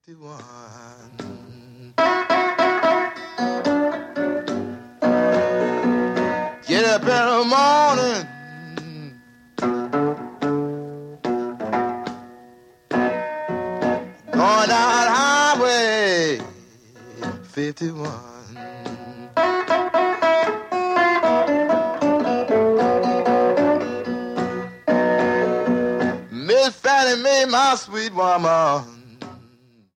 51. Get up in the morning, going down Highway 51. Miss Fannie Mae, my sweet woman,